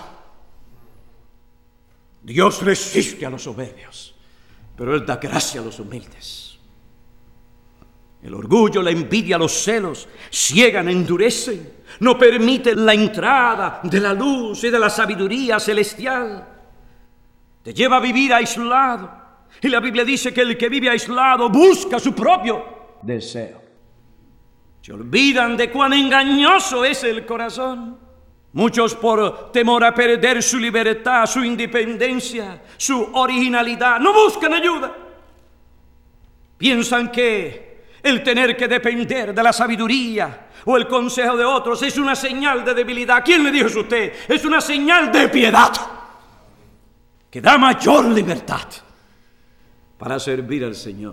Dios resiste a los soberbios, pero Él da gracia a los humildes. El orgullo, la envidia, los celos ciegan, endurecen, no permiten la entrada de la luz y de la sabiduría celestial. Te lleva a vivir aislado. Y la Biblia dice que el que vive aislado busca su propio deseo. Se olvidan de cuán engañoso es el corazón. Muchos por temor a perder su libertad, su independencia, su originalidad, no buscan ayuda. Piensan que el tener que depender de la sabiduría o el consejo de otros es una señal de debilidad. ¿Quién le dijo eso a usted? Es una señal de piedad que da mayor libertad para servir al Señor.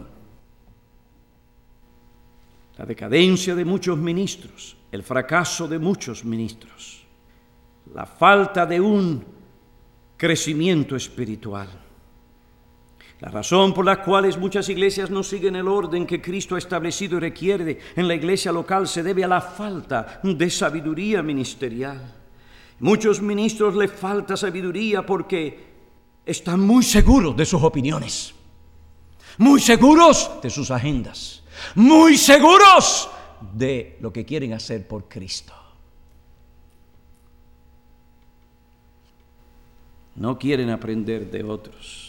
La decadencia de muchos ministros, el fracaso de muchos ministros, la falta de un crecimiento espiritual. La razón por la cual muchas iglesias no siguen el orden que Cristo ha establecido y requiere en la iglesia local se debe a la falta de sabiduría ministerial. Muchos ministros les falta sabiduría porque están muy seguros de sus opiniones, muy seguros de sus agendas, muy seguros de lo que quieren hacer por Cristo. No quieren aprender de otros.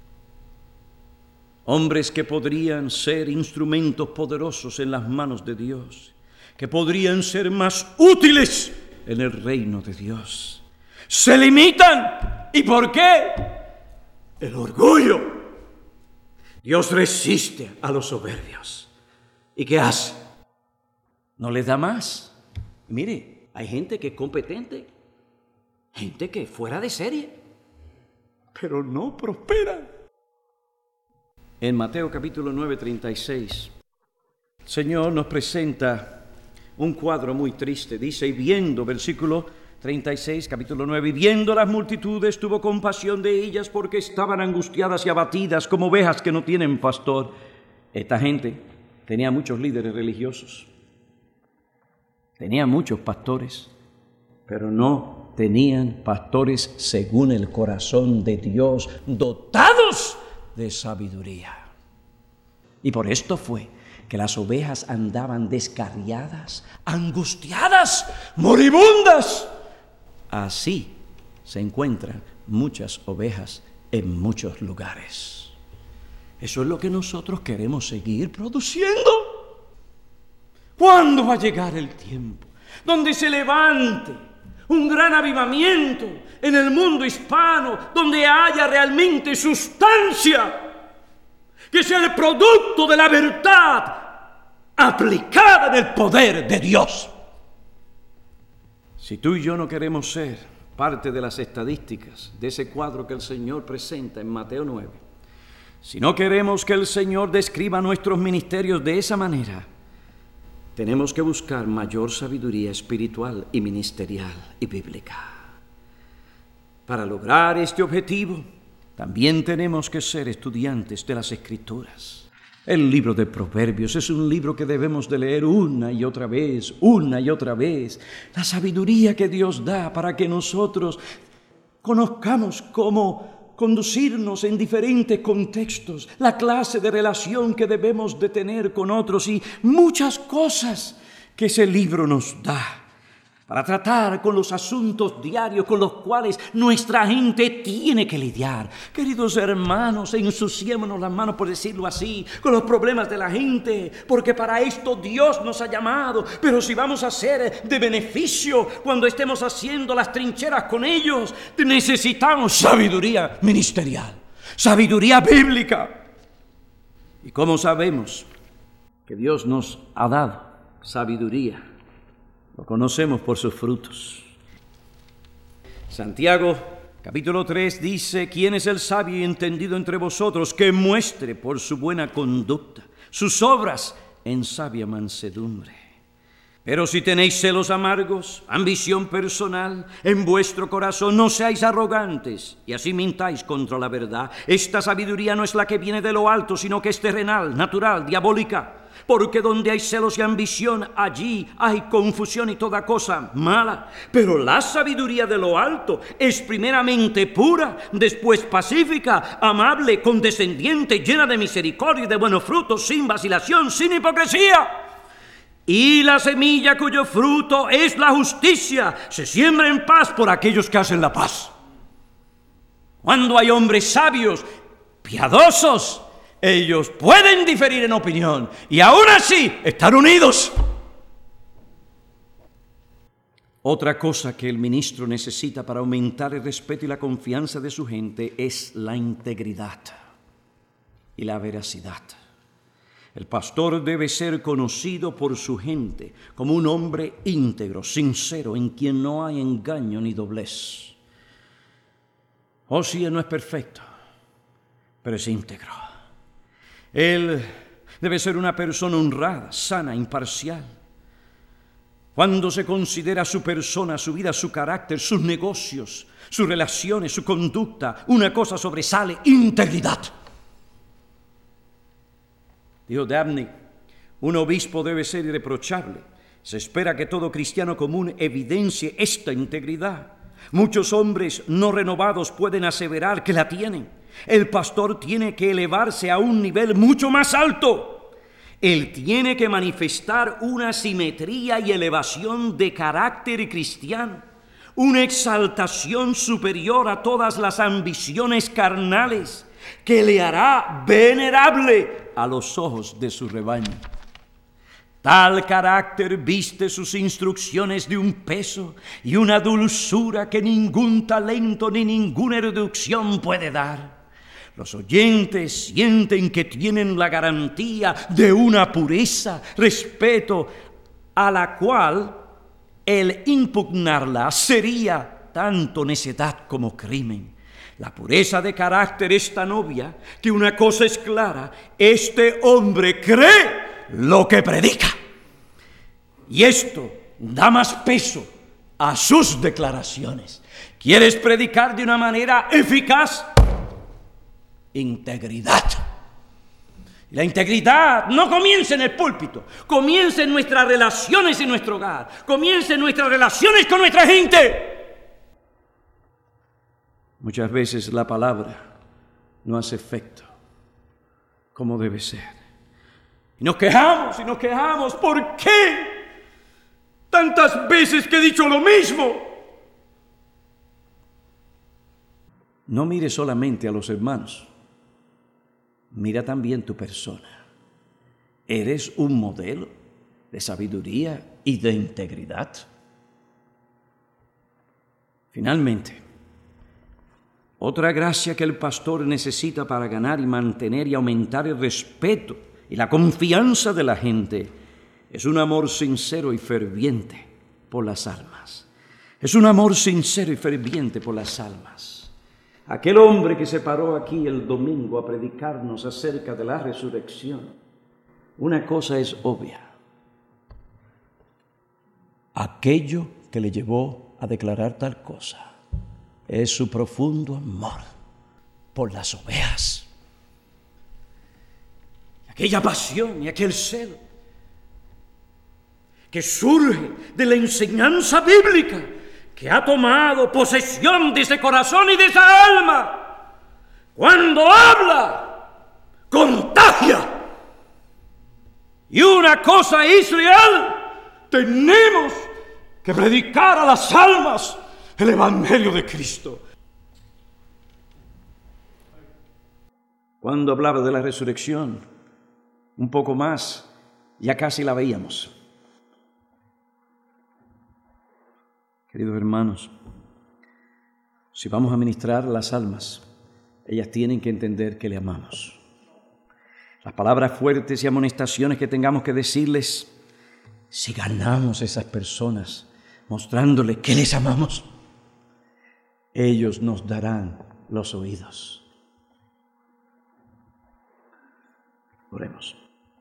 Hombres que podrían ser instrumentos poderosos en las manos de Dios, que podrían ser más útiles en el reino de Dios. Se limitan. ¿Y por qué? El orgullo. Dios resiste a los soberbios. ¿Y qué hace? No les da más. Mire, hay gente que es competente, gente que es fuera de serie, pero no prospera. En Mateo capítulo nueve, treinta y seis, el Señor nos presenta un cuadro muy triste. Dice, y viendo, versículo treinta y seis, capítulo nueve, y viendo las multitudes, tuvo compasión de ellas porque estaban angustiadas y abatidas como ovejas que no tienen pastor. Esta gente tenía muchos líderes religiosos, tenía muchos pastores, pero no tenían pastores según el corazón de Dios, dotados de sabiduría. Y por esto fue que las ovejas andaban descarriadas, angustiadas, moribundas. Así se encuentran muchas ovejas en muchos lugares. Eso es lo que nosotros queremos seguir produciendo. ¿Cuándo va a llegar el tiempo donde se levante un gran avivamiento en el mundo hispano, donde haya realmente sustancia, que sea el producto de la verdad aplicada en el poder de Dios? Si tú y yo no queremos ser parte de las estadísticas de ese cuadro que el Señor presenta en Mateo nueve, si no queremos que el Señor describa nuestros ministerios de esa manera, tenemos que buscar mayor sabiduría espiritual y ministerial y bíblica. Para lograr este objetivo, también tenemos que ser estudiantes de las Escrituras. El libro de Proverbios es un libro que debemos de leer una y otra vez, una y otra vez. La sabiduría que Dios da para que nosotros conozcamos cómo conducirnos en diferentes contextos, la clase de relación que debemos de tener con otros y muchas cosas que ese libro nos da para tratar con los asuntos diarios con los cuales nuestra gente tiene que lidiar. Queridos hermanos, ensuciémonos las manos, por decirlo así, con los problemas de la gente, porque para esto Dios nos ha llamado. Pero si vamos a ser de beneficio cuando estemos haciendo las trincheras con ellos, necesitamos sabiduría ministerial, sabiduría bíblica. ¿Y cómo sabemos que Dios nos ha dado sabiduría? Lo conocemos por sus frutos. Santiago Capítulo tres dice: ¿Quién es el sabio y entendido entre vosotros, que muestre por su buena conducta sus obras en sabia mansedumbre? Pero si tenéis celos amargos, ambición personal en vuestro corazón, no seáis arrogantes y así mintáis contra la verdad. Esta sabiduría no es la que viene de lo alto, sino que es terrenal, natural, diabólica. Porque donde hay celos y ambición, allí hay confusión y toda cosa mala. Pero la sabiduría de lo alto es primeramente pura, después pacífica, amable, condescendiente, llena de misericordia y de buenos frutos, sin vacilación, sin hipocresía. Y la semilla cuyo fruto es la justicia se siembra en paz por aquellos que hacen la paz. Cuando hay hombres sabios, piadosos, ellos pueden diferir en opinión y aún así estar unidos. Otra cosa que el ministro necesita para aumentar el respeto y la confianza de su gente es la integridad y la veracidad. El pastor debe ser conocido por su gente como un hombre íntegro, sincero, en quien no hay engaño ni doblez. Osías no es perfecto, pero es íntegro. Él debe ser una persona honrada, sana, imparcial. Cuando se considera su persona, su vida, su carácter, sus negocios, sus relaciones, su conducta, una cosa sobresale: integridad. Dijo Dabney: un obispo debe ser irreprochable. Se espera que todo cristiano común evidencie esta integridad. Muchos hombres no renovados pueden aseverar que la tienen. El pastor tiene que elevarse a un nivel mucho más alto. Él tiene que manifestar una simetría y elevación de carácter cristiano, una exaltación superior a todas las ambiciones carnales, que le hará venerable a los ojos de su rebaño. Tal carácter viste sus instrucciones de un peso y una dulzura que ningún talento ni ninguna erudición puede dar. Los oyentes sienten que tienen la garantía de una pureza, respeto, a la cual el impugnarla sería tanto necedad como crimen. La pureza de carácter es tan obvia que una cosa es clara: este hombre cree lo que predica. Y esto da más peso a sus declaraciones. ¿Quieres predicar de una manera eficaz? Integridad. La integridad no comienza en el púlpito, comienza en nuestras relaciones en nuestro hogar, comienza en nuestras relaciones con nuestra gente. Muchas veces la palabra no hace efecto como debe ser. Y nos quejamos y nos quejamos. ¿Por qué? Tantas veces que he dicho lo mismo. No mires solamente a los hermanos. Mira también tu persona. ¿Eres un modelo de sabiduría y de integridad? Finalmente, otra gracia que el pastor necesita para ganar y mantener y aumentar el respeto y la confianza de la gente es un amor sincero y ferviente por las almas. Es un amor sincero y ferviente por las almas. Aquel hombre que se paró aquí el domingo a predicarnos acerca de la resurrección, una cosa es obvia: aquello que le llevó a declarar tal cosa es su profundo amor por las ovejas. Aquella pasión y aquel celo que surge de la enseñanza bíblica, que ha tomado posesión de ese corazón y de esa alma. Cuando habla, contagia. Y una cosa es real: tenemos que predicar a las almas el Evangelio de Cristo. Cuando hablaba de la resurrección, un poco más, ya casi la veíamos. Queridos hermanos, si vamos a ministrar a las almas, ellas tienen que entender que le amamos. Las palabras fuertes y amonestaciones que tengamos que decirles, si ganamos a esas personas mostrándole que les amamos, ellos nos darán los oídos. Oremos.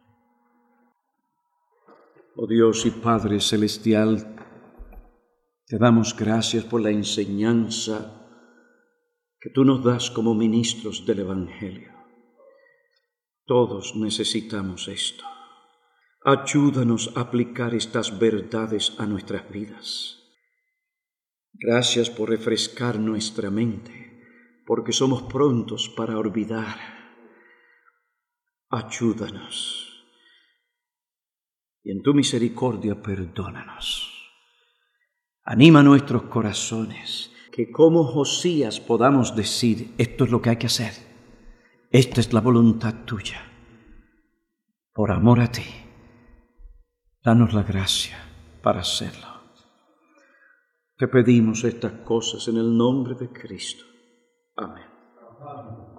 Oh Dios y Padre Celestial, te damos gracias por la enseñanza que tú nos das como ministros del Evangelio. Todos necesitamos esto. Ayúdanos a aplicar estas verdades a nuestras vidas. Gracias por refrescar nuestra mente, porque somos prontos para olvidar. Ayúdanos. Y en tu misericordia perdónanos. Anima nuestros corazones, que como Josías podamos decir, esto es lo que hay que hacer. Esta es la voluntad tuya. Por amor a ti, danos la gracia para hacerlo. Te pedimos estas cosas en el nombre de Cristo. Amén.